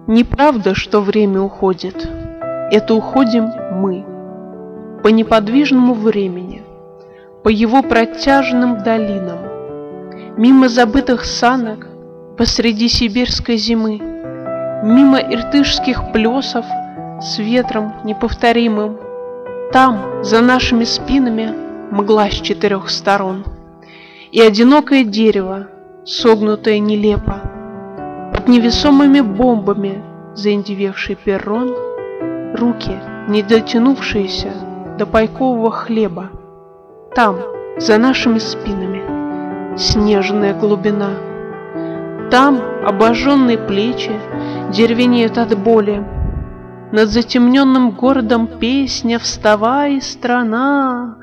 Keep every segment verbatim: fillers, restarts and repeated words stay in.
Неправда, что время уходит. Это уходим мы. По неподвижному времени, по его протяжным долинам, мимо забытых санок посреди сибирской зимы, мимо иртышских плесов с ветром неповторимым. Там, за нашими спинами, мгла с четырех сторон, и одинокое дерево, согнутое нелепо, под невесомыми бомбами заиндевевший перрон, руки, не дотянувшиеся до пайкового хлеба. Там, за нашими спинами, снежная глубина. Там обожженные плечи деревенеют от боли. Над затемненным городом песня «Вставай, страна!»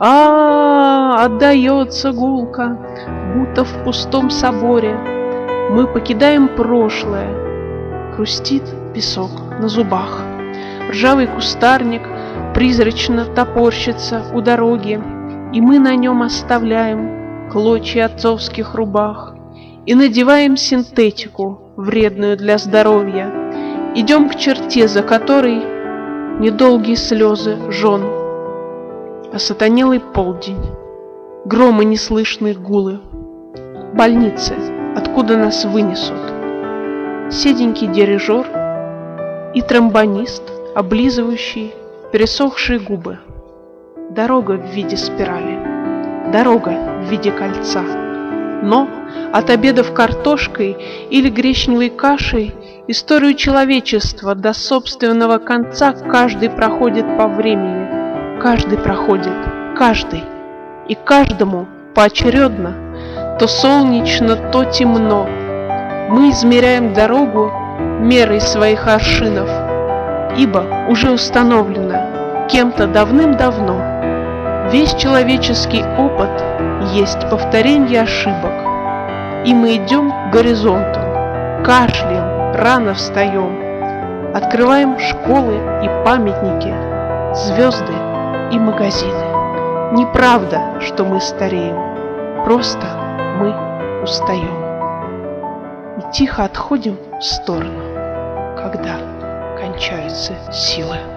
А, отдается гулко, будто в пустом соборе. Мы покидаем прошлое. Хрустит песок на зубах. Ржавый кустарник призрачно топорщится у дороги, и мы на нем оставляем клочья отцовских рубах и надеваем синтетику, вредную для здоровья. Идем к черте, за которой недолгие слезы жен, осатанелый полдень, громы неслышные гулы, больницы, откуда нас вынесут, седенький дирижер и тромбонист, облизывающий пересохшие губы. Дорога в виде спирали, дорога в виде кольца. Но от обедов картошкой или гречневой кашей историю человечества до собственного конца каждый проходит по времени, каждый проходит, каждый, и каждому поочередно, то солнечно, то темно. Мы измеряем дорогу мерой своих аршинов, ибо уже установлено кем-то давным-давно. Весь человеческий опыт есть повторение ошибок, и мы идем к горизонту, кашляем, рано встаем, открываем школы и памятники, звезды и магазины. Неправда, что мы стареем, просто мы устаем и тихо отходим в сторону, когда кончаются силы.